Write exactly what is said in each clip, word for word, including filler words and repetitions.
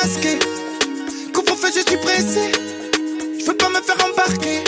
masqué. Couvre-feu, je suis pressé. Je veux pas me faire embarquer.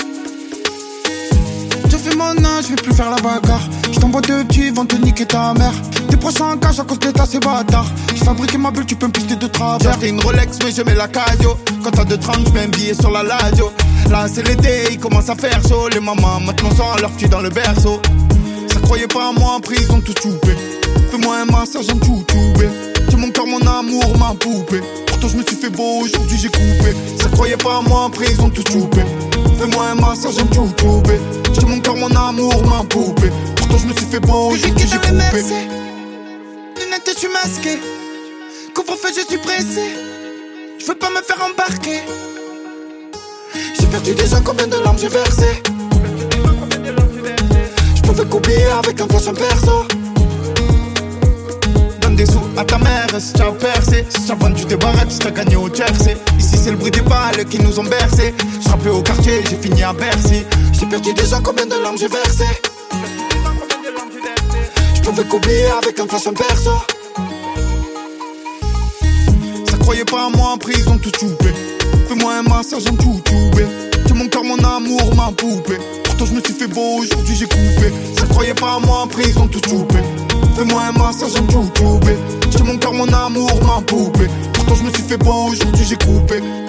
J'ai fait mon âge, je vais plus faire la bagarre. Je t'envoie deux petits, vont te niquer ta mère. Tes proches en cage à cause d'état, c'est bâtard. J'ai fabriqué ma bulle, tu peux me pister de travers. J'ai acheté une Rolex, mais je mets la Casio. Quand t'as deux trente, je mets un billet sur la radio. Là, c'est l'été, il commence à faire chaud. Les mamans, maintenant, sont à leur petit dans le berceau. Ça croyait pas à moi, après, ils ont tout choupé. Fais-moi un massage en tout toubé. J'ai mon cœur, mon amour, ma poupée. Pourtant, je me suis fait beau, aujourd'hui, j'ai coupé. Ça croyait pas à moi, après, ils ont tout choupé. Fais-moi un massage en tout toubé. J'ai mon cœur, mon amour, ma poupée. Pourtant, je me suis fait beau, aujourd'hui, j'ai coupé. Lunettes, je suis masqué. Couvre-feu, je suis pressé. Je veux pas me faire embarquer. J'ai perdu déjà combien de larmes j'ai versé. Je pouvais qu'oublier avec un prochain perso. Donne des sous à ta mère si t'as percé. Si t'as vendu tes barrettes, si t'as gagné au Jersey. Ici c'est le bruit des balles qui nous ont bercé. J'rappais au quartier, j'ai fini à Bercy. J'ai perdu déjà combien de larmes j'ai versé. Je pouvais qu'oublier avec un fashion perso. Ça croyait pas à moi, après ils ont tout choupé. Fais-moi un massage en tout toubé. J'ai mon cœur, mon amour, ma poupée. Pourtant je me suis fait beau, aujourd'hui j'ai coupé. Ça croyait pas à moi, après ils ont tout choupé. Fais-moi un massage en tout toubé. J'ai mon cœur, mon amour, ma poupée. Pourtant je me suis fait beau, aujourd'hui j'ai coupé.